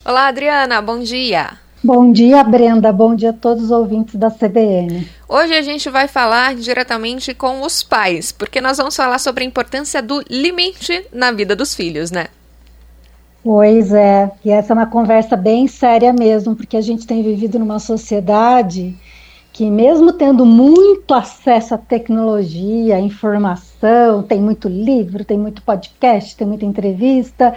Olá, Adriana, bom dia. Bom dia, Brenda. Bom dia a todos os ouvintes da CBN. Hoje a gente vai falar diretamente com os pais, porque nós vamos falar sobre a importância do limite na vida dos filhos, né? Pois é, e essa é uma conversa bem séria mesmo, porque a gente tem vivido numa sociedade que, mesmo tendo muito acesso à tecnologia, à informação, tem muito livro, tem muito podcast, tem muita entrevista,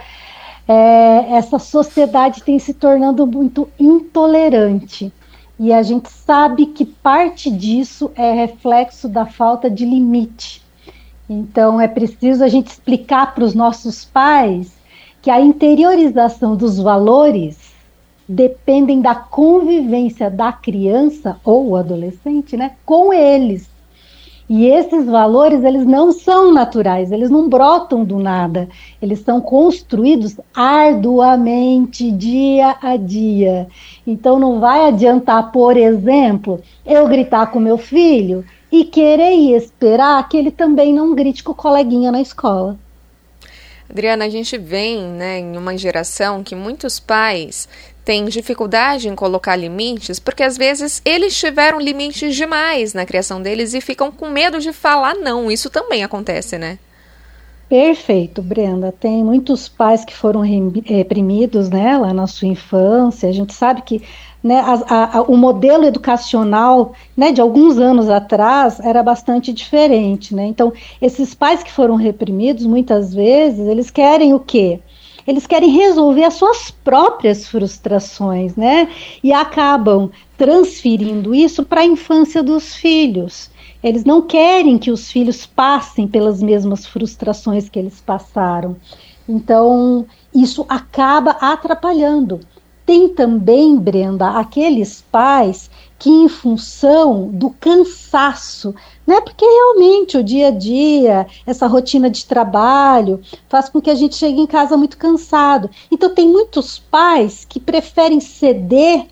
essa sociedade tem se tornando muito intolerante. E a gente sabe que parte disso é reflexo da falta de limite. Então é preciso a gente explicar para os nossos pais que a interiorização dos valores dependem da convivência da criança ou adolescente, né, com eles. E esses valores, eles não são naturais, eles não brotam do nada, eles são construídos arduamente, dia a dia. Então não vai adiantar, por exemplo, eu gritar com meu filho e querer e esperar que ele também não grite com o coleguinha na escola. Adriana, a gente vem, em uma geração que muitos pais têm dificuldade em colocar limites, porque às vezes eles tiveram limites demais na criação deles e ficam com medo de falar não. Isso também acontece, né? Perfeito, Brenda. Tem muitos pais que foram reprimidos, né, lá na sua infância. A gente sabe que, né, o modelo educacional, né, de alguns anos atrás era bastante diferente, né? Então, esses pais que foram reprimidos, muitas vezes, eles querem o quê? Eles querem resolver as suas próprias frustrações, né? E acabam transferindo isso para a infância dos filhos. Eles não querem que os filhos passem pelas mesmas frustrações que eles passaram. Então, isso acaba atrapalhando. Tem também, Brenda, aqueles pais que, em função do cansaço, né, porque realmente o dia a dia, essa rotina de trabalho, faz com que a gente chegue em casa muito cansado. Então, tem muitos pais que preferem ceder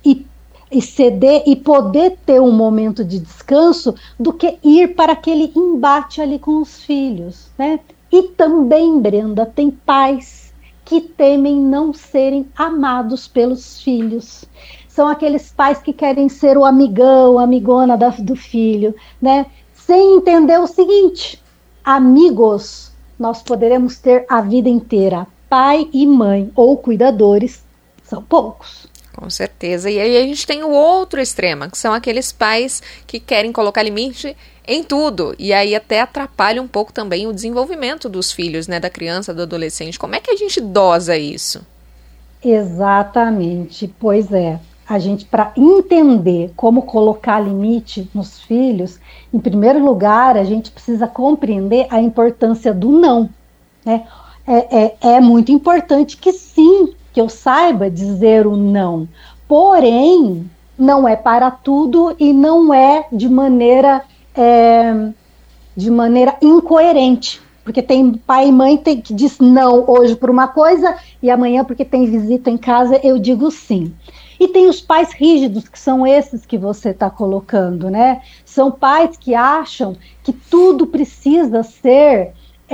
e poder ter um momento de descanso do que ir para aquele embate ali com os filhos, né? E também, Brenda, tem pais que temem não serem amados pelos filhos. São aqueles pais que querem ser o amigão, a amigona do filho, né? Sem entender o seguinte: amigos nós poderemos ter a vida inteira. Pai e mãe ou cuidadores são poucos. Com certeza. E aí a gente tem o outro extremo, que são aqueles pais que querem colocar limite em tudo. E aí até atrapalha um pouco também o desenvolvimento dos filhos, né, da criança, do adolescente. Como é que a gente dosa isso? Exatamente. Pois é. A gente, para entender como colocar limite nos filhos, em primeiro lugar, a gente precisa compreender a importância do não, né? É muito importante que sim, que eu saiba dizer o não, porém não é para tudo e não é de maneira incoerente, porque tem pai e mãe que diz não hoje por uma coisa e amanhã porque tem visita em casa eu digo sim. E tem os pais rígidos, que são esses que você está colocando, né? São pais que acham que tudo precisa ser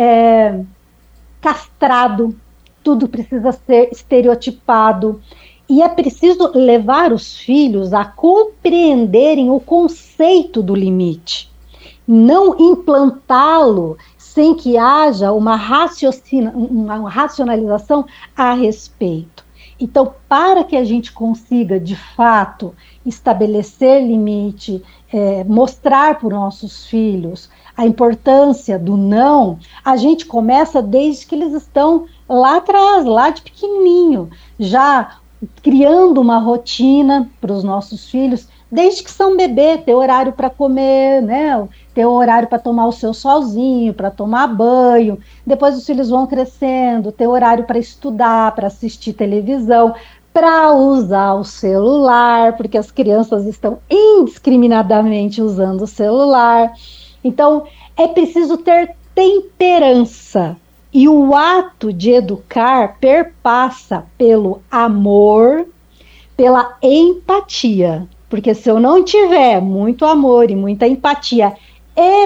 castrado, tudo precisa ser estereotipado. E é preciso levar os filhos a compreenderem o conceito do limite. Não implantá-lo sem que haja uma racionalização a respeito. Então, para que a gente consiga, de fato, estabelecer limite, mostrar para os nossos filhos a importância do não, a gente começa desde que eles estão lá atrás, lá de pequenininho, já criando uma rotina para os nossos filhos, desde que são bebê, ter horário para comer, né? Ter horário para tomar o seu solzinho, para tomar banho. Depois os filhos vão crescendo, ter horário para estudar, para assistir televisão, para usar o celular, porque as crianças estão indiscriminadamente usando o celular. Então, é preciso ter temperança. E o ato de educar perpassa pelo amor, pela empatia. Porque se eu não tiver muito amor e muita empatia e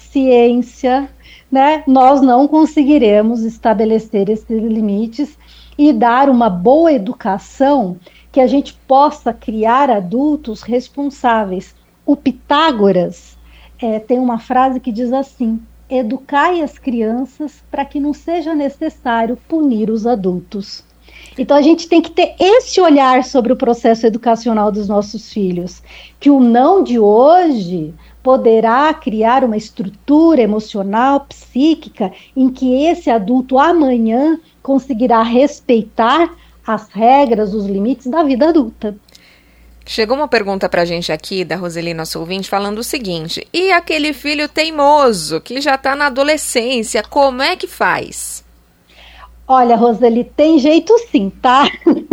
paciência, né, nós não conseguiremos estabelecer esses limites e dar uma boa educação que a gente possa criar adultos responsáveis. O Pitágoras tem uma frase que diz assim: educai as crianças para que não seja necessário punir os adultos. Então a gente tem que ter esse olhar sobre o processo educacional dos nossos filhos, que o não de hoje poderá criar uma estrutura emocional, psíquica, em que esse adulto amanhã conseguirá respeitar as regras, os limites da vida adulta. Chegou uma pergunta pra gente aqui, da Roseli, nosso ouvinte, falando o seguinte: e aquele filho teimoso, que já tá na adolescência, como é que faz? Olha, Roseli, tem jeito sim, tá?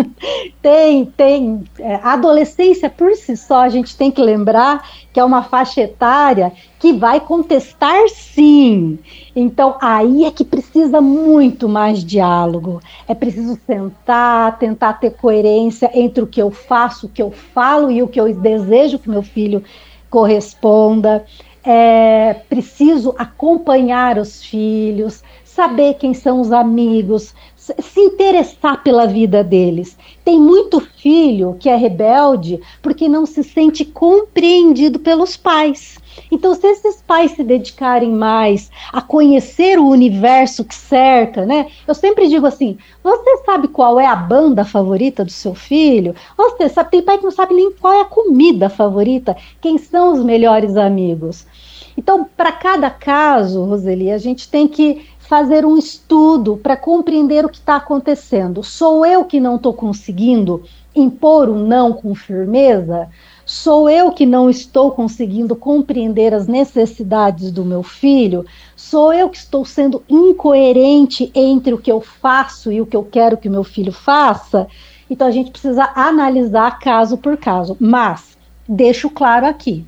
Tem. A adolescência, por si só, a gente tem que lembrar que é uma faixa etária que vai contestar sim. Então, aí é que precisa muito mais diálogo. É preciso sentar, tentar ter coerência entre o que eu faço, o que eu falo e o que eu desejo que meu filho corresponda. É preciso acompanhar os filhos, saber quem são os amigos, se interessar pela vida deles. Tem muito filho que é rebelde porque não se sente compreendido pelos pais. Então, se esses pais se dedicarem mais a conhecer o universo que cerca, né? Eu sempre digo assim: você sabe qual é a banda favorita do seu filho? Você sabe, tem pai que não sabe nem qual é a comida favorita, quem são os melhores amigos. Então, para cada caso, Roseli, a gente tem que fazer um estudo para compreender o que está acontecendo. Sou eu que não estou conseguindo impor um não com firmeza? Sou eu que não estou conseguindo compreender as necessidades do meu filho? Sou eu que estou sendo incoerente entre o que eu faço e o que eu quero que meu filho faça? Então a gente precisa analisar caso por caso. Mas, deixo claro aqui,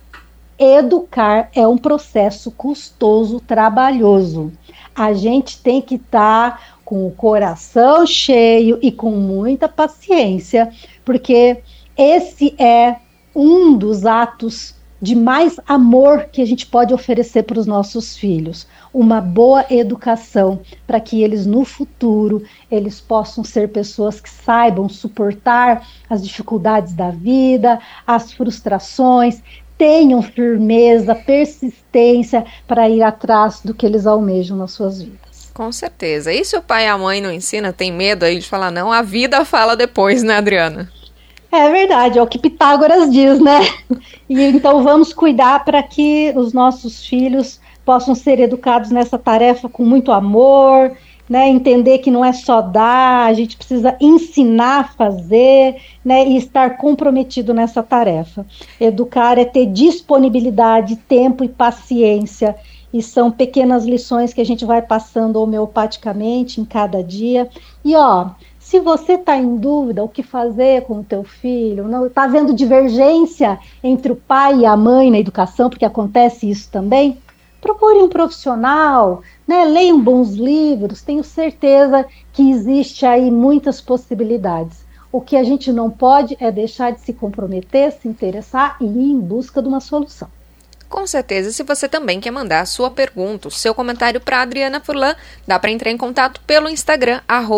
educar é um processo custoso, trabalhoso. A gente tem que estar com o coração cheio e com muita paciência, porque esse é um dos atos de mais amor que a gente pode oferecer para os nossos filhos. Uma boa educação, para que eles no futuro, eles possam ser pessoas que saibam suportar as dificuldades da vida, as frustrações, tenham firmeza, persistência para ir atrás do que eles almejam nas suas vidas. Com certeza. E se o pai e a mãe não ensinam, tem medo aí de falar não, a vida fala depois, né, Adriana? É verdade, é o que Pitágoras diz, né? E então vamos cuidar para que os nossos filhos possam ser educados nessa tarefa com muito amor, né, entender que não é só dar, a gente precisa ensinar a fazer, né, e estar comprometido nessa tarefa. Educar é ter disponibilidade, tempo e paciência, e são pequenas lições que a gente vai passando homeopaticamente em cada dia. E se você está em dúvida o que fazer com o teu filho, não está havendo divergência entre o pai e a mãe na educação, porque acontece isso também, procure um profissional, né? Leiam bons livros, tenho certeza que existe aí muitas possibilidades. O que a gente não pode é deixar de se comprometer, se interessar e ir em busca de uma solução. Com certeza, e se você também quer mandar a sua pergunta, o seu comentário para Adriana Furlan, dá para entrar em contato pelo Instagram,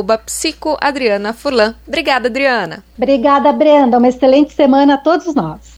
@psicoadrianafurlan. Obrigada, Adriana. Obrigada, Brenda. Uma excelente semana a todos nós.